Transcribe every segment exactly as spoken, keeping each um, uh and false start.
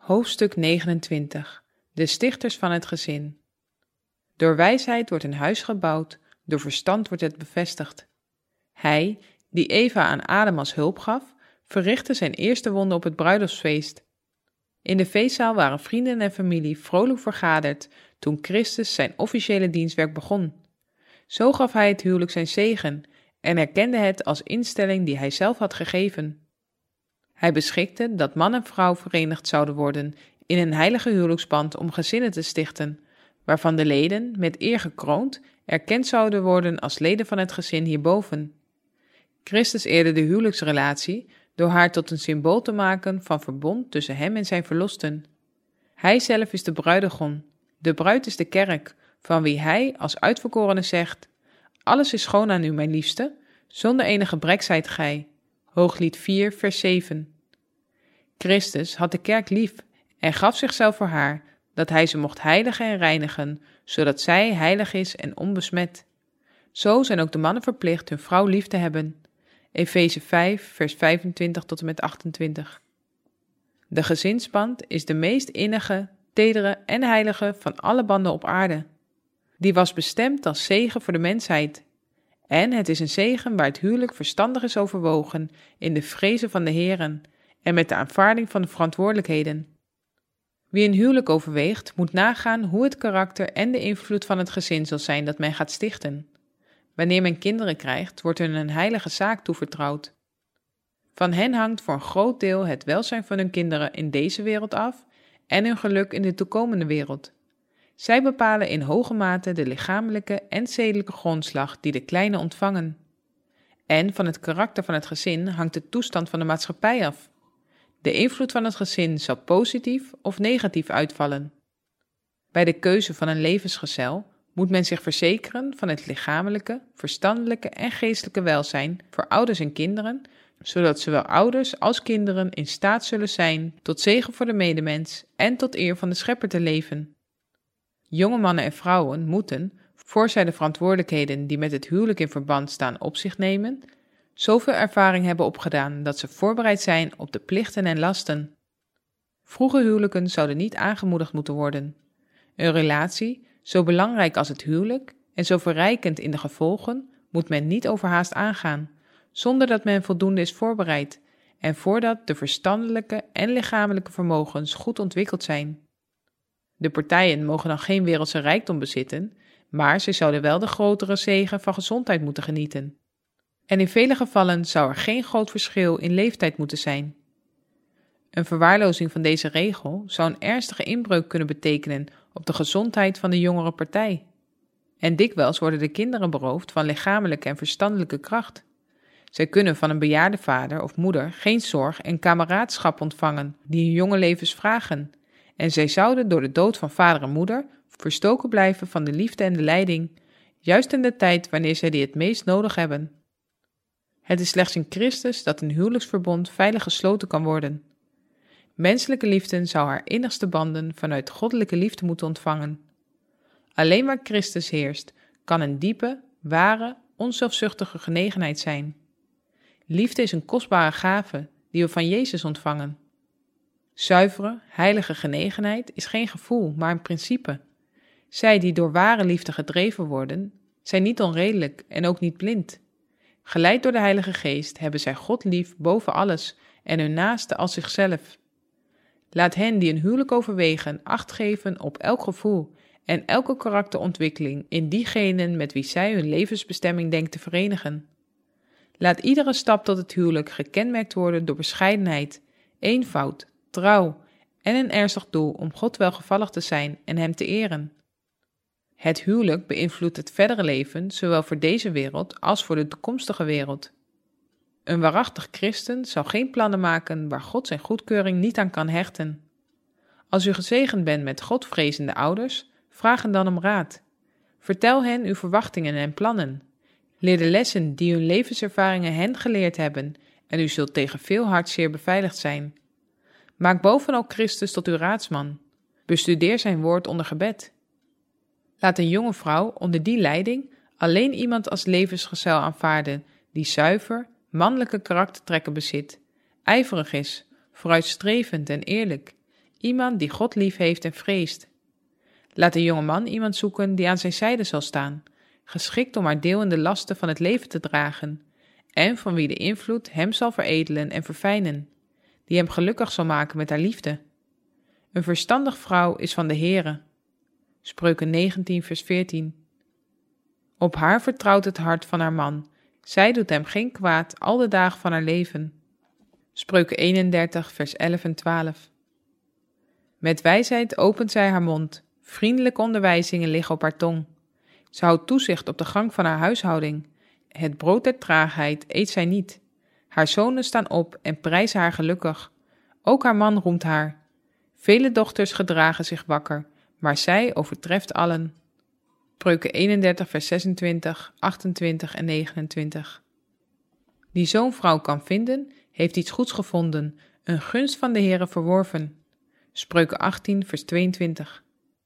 Hoofdstuk negenentwintig. De stichters van het gezin. Door wijsheid wordt een huis gebouwd, door verstand wordt het bevestigd. Hij, die Eva aan Adam als hulp gaf, verrichtte zijn eerste wonde op het bruiloftsfeest. In de feestzaal waren vrienden en familie vrolijk vergaderd toen Christus zijn officiële dienstwerk begon. Zo gaf hij het huwelijk zijn zegen en erkende het als instelling die hij zelf had gegeven. Hij beschikte dat man en vrouw verenigd zouden worden in een heilige huwelijksband om gezinnen te stichten, waarvan de leden, met eer gekroond, erkend zouden worden als leden van het gezin hierboven. Christus eerde de huwelijksrelatie door haar tot een symbool te maken van verbond tussen hem en zijn verlosten. Hij zelf is de bruidegom, de bruid is de kerk, van wie hij als uitverkorene zegt: alles is schoon aan u, mijn liefste, zonder enig gebrek zijt gij. Hooglied vier, vers zeven. Christus had de kerk lief en gaf zichzelf voor haar, dat hij ze mocht heiligen en reinigen, zodat zij heilig is en onbesmet. Zo zijn ook de mannen verplicht hun vrouw lief te hebben. Efeze vijf, vers vijfentwintig tot en met achtentwintig. De gezinsband is de meest innige, tedere en heilige van alle banden op aarde. Die was bestemd als zegen voor de mensheid. En het is een zegen waar het huwelijk verstandig is overwogen in de vrezen van de Heeren en met de aanvaarding van de verantwoordelijkheden. Wie een huwelijk overweegt, moet nagaan hoe het karakter en de invloed van het gezin zal zijn dat men gaat stichten. Wanneer men kinderen krijgt, wordt hun een heilige zaak toevertrouwd. Van hen hangt voor een groot deel het welzijn van hun kinderen in deze wereld af en hun geluk in de toekomende wereld. Zij bepalen in hoge mate de lichamelijke en zedelijke grondslag die de kleinen ontvangen. En van het karakter van het gezin hangt de toestand van de maatschappij af. De invloed van het gezin zal positief of negatief uitvallen. Bij de keuze van een levensgezel moet men zich verzekeren van het lichamelijke, verstandelijke en geestelijke welzijn voor ouders en kinderen, zodat zowel ouders als kinderen in staat zullen zijn tot zegen voor de medemens en tot eer van de Schepper te leven. Jonge mannen en vrouwen moeten, voor zij de verantwoordelijkheden die met het huwelijk in verband staan op zich nemen, zoveel ervaring hebben opgedaan dat ze voorbereid zijn op de plichten en lasten. Vroege huwelijken zouden niet aangemoedigd moeten worden. Een relatie, zo belangrijk als het huwelijk en zo verrijkend in de gevolgen, moet men niet overhaast aangaan, zonder dat men voldoende is voorbereid en voordat de verstandelijke en lichamelijke vermogens goed ontwikkeld zijn. De partijen mogen dan geen wereldse rijkdom bezitten, maar ze zouden wel de grotere zegen van gezondheid moeten genieten. En in vele gevallen zou er geen groot verschil in leeftijd moeten zijn. Een verwaarlozing van deze regel zou een ernstige inbreuk kunnen betekenen op de gezondheid van de jongere partij. En dikwijls worden de kinderen beroofd van lichamelijke en verstandelijke kracht. Zij kunnen van een bejaarde vader of moeder geen zorg en kameraadschap ontvangen die hun jonge levens vragen. En zij zouden door de dood van vader en moeder verstoken blijven van de liefde en de leiding, juist in de tijd wanneer zij die het meest nodig hebben. Het is slechts in Christus dat een huwelijksverbond veilig gesloten kan worden. Menselijke liefde zou haar innigste banden vanuit goddelijke liefde moeten ontvangen. Alleen waar Christus heerst, kan een diepe, ware, onzelfzuchtige genegenheid zijn. Liefde is een kostbare gave die we van Jezus ontvangen. Zuivere, heilige genegenheid is geen gevoel, maar een principe. Zij die door ware liefde gedreven worden, zijn niet onredelijk en ook niet blind. Geleid door de Heilige Geest hebben zij God lief boven alles en hun naaste als zichzelf. Laat hen die een huwelijk overwegen acht geven op elk gevoel en elke karakterontwikkeling in diegenen met wie zij hun levensbestemming denkt te verenigen. Laat iedere stap tot het huwelijk gekenmerkt worden door bescheidenheid, eenvoud, trouw en een ernstig doel om God welgevallig te zijn en hem te eren. Het huwelijk beïnvloedt het verdere leven, zowel voor deze wereld als voor de toekomstige wereld. Een waarachtig christen zou geen plannen maken waar God zijn goedkeuring niet aan kan hechten. Als u gezegend bent met Godvrezende ouders, vraag hen dan om raad. Vertel hen uw verwachtingen en plannen. Leer de lessen die hun levenservaringen hen geleerd hebben en u zult tegen veel hartzeer beveiligd zijn. Maak bovenal Christus tot uw raadsman. Bestudeer zijn woord onder gebed. Laat een jonge vrouw onder die leiding alleen iemand als levensgezel aanvaarden die zuiver, mannelijke karaktertrekken bezit, ijverig is, vooruitstrevend en eerlijk, iemand die God lief heeft en vreest. Laat de jonge man iemand zoeken die aan zijn zijde zal staan, geschikt om haar deel in de lasten van het leven te dragen, en van wie de invloed hem zal veredelen en verfijnen, die hem gelukkig zal maken met haar liefde. Een verstandig vrouw is van de Heere. Spreuken negentien vers veertien. Op haar vertrouwt het hart van haar man, zij doet hem geen kwaad al de dagen van haar leven. Spreuken eenendertig vers elf en twaalf. Met wijsheid opent zij haar mond, vriendelijke onderwijzingen liggen op haar tong. Ze houdt toezicht op de gang van haar huishouding. Het brood der traagheid eet zij niet. Haar zonen staan op en prijzen haar gelukkig. Ook haar man roemt haar. Vele dochters gedragen zich wakker, maar zij overtreft allen. Spreuken eenendertig vers zesentwintig, achtentwintig en negenentwintig. Die zo'n vrouw kan vinden, heeft iets goeds gevonden, een gunst van de Heere verworven. Spreuken achttien vers tweeëntwintig.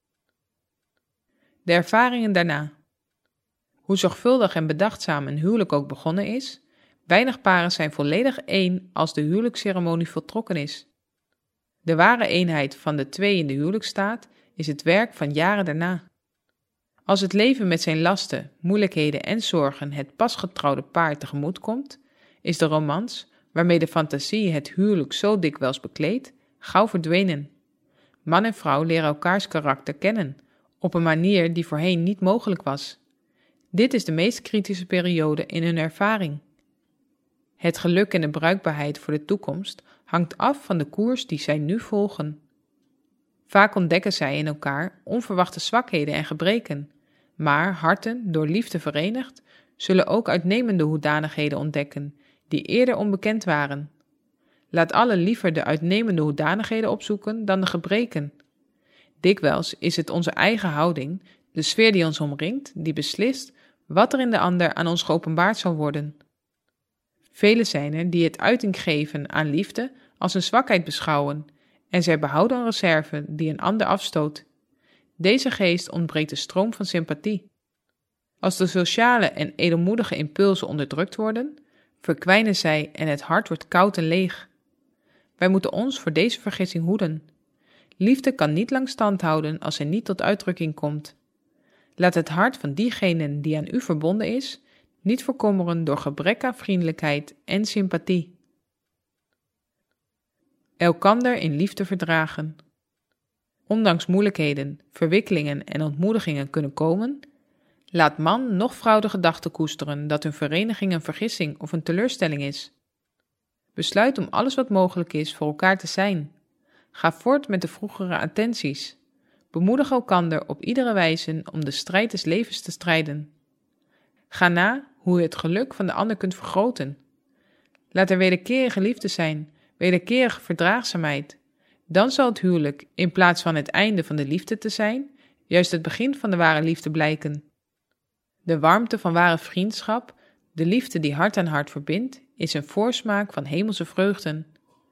De ervaringen daarna. Hoe zorgvuldig en bedachtzaam een huwelijk ook begonnen is, weinig paren zijn volledig één als de huwelijksceremonie voltrokken is. De ware eenheid van de twee in de huwelijksstaat is het werk van jaren daarna. Als het leven met zijn lasten, moeilijkheden en zorgen het pasgetrouwde paar tegemoet komt, is de romans, waarmee de fantasie het huwelijk zo dikwijls bekleedt, gauw verdwenen. Man en vrouw leren elkaars karakter kennen, op een manier die voorheen niet mogelijk was. Dit is de meest kritische periode in hun ervaring. Het geluk en de bruikbaarheid voor de toekomst hangt af van de koers die zij nu volgen. Vaak ontdekken zij in elkaar onverwachte zwakheden en gebreken, maar harten, door liefde verenigd, zullen ook uitnemende hoedanigheden ontdekken, die eerder onbekend waren. Laat allen liever de uitnemende hoedanigheden opzoeken dan de gebreken. Dikwijls is het onze eigen houding, de sfeer die ons omringt, die beslist wat er in de ander aan ons geopenbaard zal worden. Velen zijn er die het uiting geven aan liefde als een zwakheid beschouwen, en zij behouden een reserve die een ander afstoot. Deze geest ontbreekt de stroom van sympathie. Als de sociale en edelmoedige impulsen onderdrukt worden, verkwijnen zij en het hart wordt koud en leeg. Wij moeten ons voor deze vergissing hoeden. Liefde kan niet lang stand houden als zij niet tot uitdrukking komt. Laat het hart van diegene die aan u verbonden is, niet verkommeren door gebrek aan vriendelijkheid en sympathie. Elkander in liefde verdragen. Ondanks moeilijkheden, verwikkelingen en ontmoedigingen kunnen komen, laat man noch vrouw de gedachte koesteren dat hun vereniging een vergissing of een teleurstelling is. Besluit om alles wat mogelijk is voor elkaar te zijn. Ga voort met de vroegere attenties. Bemoedig elkander op iedere wijze om de strijd des levens te strijden. Ga na hoe je het geluk van de ander kunt vergroten. Laat er wederkerige liefde zijn, wederkerige verdraagzaamheid. Dan zal het huwelijk, in plaats van het einde van de liefde te zijn, juist het begin van de ware liefde blijken. De warmte van ware vriendschap, de liefde die hart aan hart verbindt, is een voorsmaak van hemelse vreugden.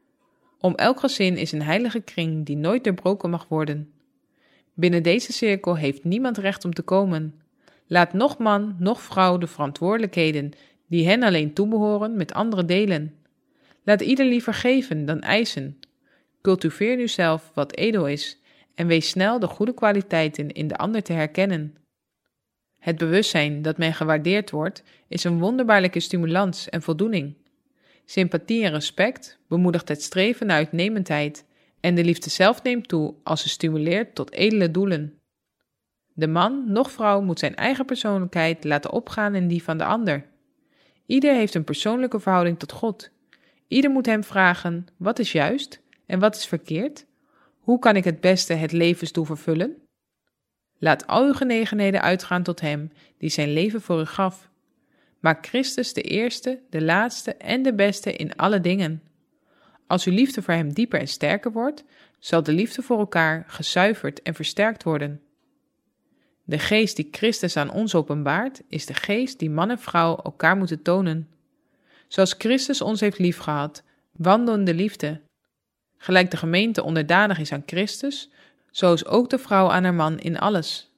Om elk gezin is een heilige kring die nooit doorbroken mag worden. Binnen deze cirkel heeft niemand recht om te komen. Laat noch man, noch vrouw de verantwoordelijkheden die hen alleen toebehoren met anderen delen. Laat ieder liever geven dan eisen. Cultiveer nu zelf wat edel is en wees snel de goede kwaliteiten in de ander te herkennen. Het bewustzijn dat men gewaardeerd wordt is een wonderbaarlijke stimulans en voldoening. Sympathie en respect bemoedigt het streven naar uitnemendheid en de liefde zelf neemt toe als ze stimuleert tot edele doelen. De man, noch vrouw, moet zijn eigen persoonlijkheid laten opgaan in die van de ander. Ieder heeft een persoonlijke verhouding tot God. Ieder moet hem vragen, wat is juist en wat is verkeerd? Hoe kan ik het beste het levensdoel vervullen? Laat al uw genegenheden uitgaan tot hem die zijn leven voor u gaf. Maak Christus de eerste, de laatste en de beste in alle dingen. Als uw liefde voor hem dieper en sterker wordt, zal de liefde voor elkaar gezuiverd en versterkt worden. De geest die Christus aan ons openbaart, is de geest die man en vrouw elkaar moeten tonen. Zoals Christus ons heeft liefgehad, wandel in de liefde. Gelijk de gemeente onderdanig is aan Christus, zo is ook de vrouw aan haar man in alles.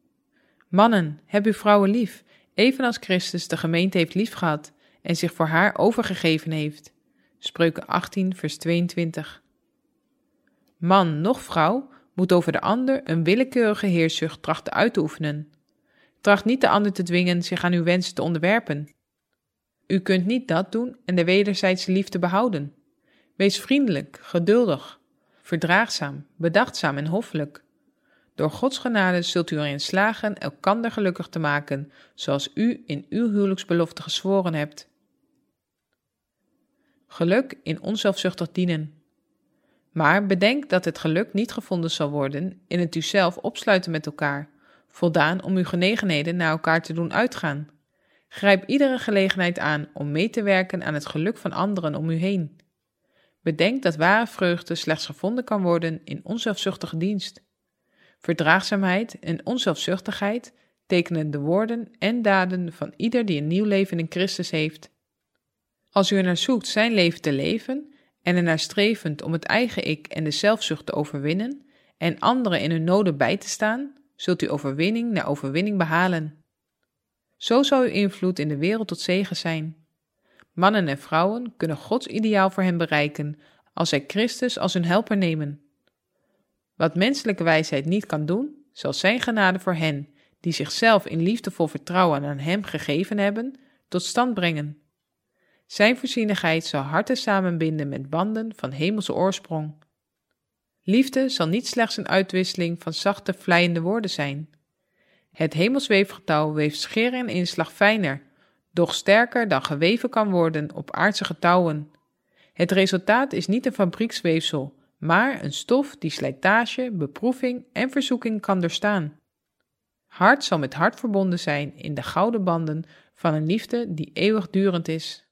Mannen, heb uw vrouwen lief, evenals Christus de gemeente heeft liefgehad en zich voor haar overgegeven heeft. Spreuken achttien vers tweeëntwintig. Man, noch vrouw, moet over de ander een willekeurige heerszucht trachten uit te oefenen. Tracht niet de ander te dwingen zich aan uw wensen te onderwerpen. U kunt niet dat doen en de wederzijdse liefde behouden. Wees vriendelijk, geduldig, verdraagzaam, bedachtzaam en hoffelijk. Door Gods genade zult u erin slagen elkander gelukkig te maken, zoals u in uw huwelijksbelofte gezworen hebt. Geluk in onzelfzuchtig dienen. Maar bedenk dat het geluk niet gevonden zal worden in het uzelf opsluiten met elkaar, voldaan om uw genegenheden naar elkaar te doen uitgaan. Grijp iedere gelegenheid aan om mee te werken aan het geluk van anderen om u heen. Bedenk dat ware vreugde slechts gevonden kan worden in onzelfzuchtige dienst. Verdraagzaamheid en onzelfzuchtigheid tekenen de woorden en daden van ieder die een nieuw leven in Christus heeft. Als u ernaar zoekt zijn leven te leven en ernaar strevend om het eigen ik en de zelfzucht te overwinnen en anderen in hun noden bij te staan, zult u overwinning na overwinning behalen. Zo zal uw invloed in de wereld tot zegen zijn. Mannen en vrouwen kunnen Gods ideaal voor hen bereiken als zij Christus als hun helper nemen. Wat menselijke wijsheid niet kan doen, zal zijn genade voor hen, die zichzelf in liefdevol vertrouwen aan hem gegeven hebben, tot stand brengen. Zijn voorzienigheid zal harten samenbinden met banden van hemelse oorsprong. Liefde zal niet slechts een uitwisseling van zachte, vleiende woorden zijn. Het hemelsweefgetouw weeft scheer en inslag fijner, doch sterker dan geweven kan worden op aardse getouwen. Het resultaat is niet een fabrieksweefsel, maar een stof die slijtage, beproeving en verzoeking kan doorstaan. Hart zal met hart verbonden zijn in de gouden banden van een liefde die eeuwigdurend is.